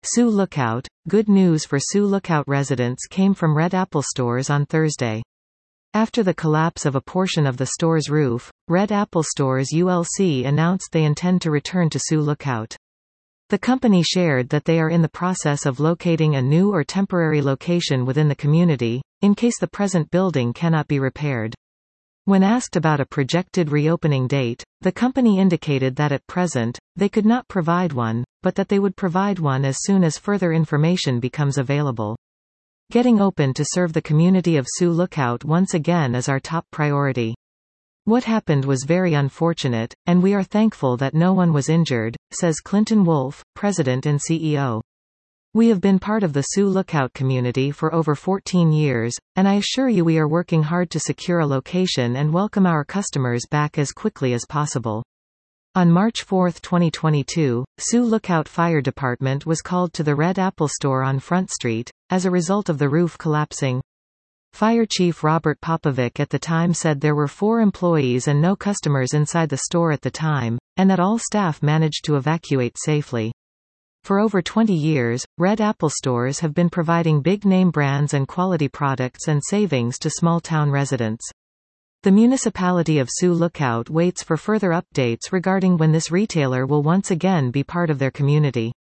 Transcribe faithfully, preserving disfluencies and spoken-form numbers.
Sioux Lookout. Good news for Sioux Lookout residents came from Red Apple Stores on Thursday. After the collapse of a portion of the store's roof, Red Apple Stores U L C announced they intend to return to Sioux Lookout. The company shared that they are in the process of locating a new or temporary location within the community, in case the present building cannot be repaired. When asked about a projected reopening date, the company indicated that at present, they could not provide one, but that they would provide one as soon as further information becomes available. Getting open to serve the community of Sioux Lookout once again is our top priority. What happened was very unfortunate, and we are thankful that no one was injured, says Clinton Wolf, President and C E O. We have been part of the Sioux Lookout community for over fourteen years, and I assure you we are working hard to secure a location and welcome our customers back as quickly as possible. On March fourth twenty twenty-two, Sioux Lookout Fire Department was called to the Red Apple Store on Front Street, as a result of the roof collapsing. Fire Chief Robert Popovic at the time said there were four employees and no customers inside the store at the time, and that all staff managed to evacuate safely. For over twenty years, Red Apple Stores have been providing big-name brands and quality products and savings to small-town residents. The municipality of Sioux Lookout waits for further updates regarding when this retailer will once again be part of their community.